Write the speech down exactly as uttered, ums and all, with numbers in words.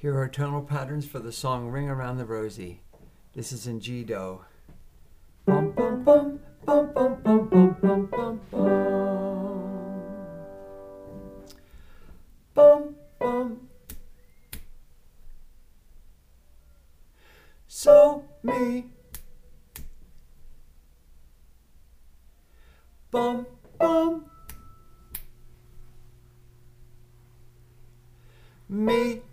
Here are tonal patterns for the song Ring Around the Rosie. This is in G-Do. Bum, bum, bum, bum, bum, bum, bum, bum, bum, bum. Bum, bum. So me. Bum, bum. Me.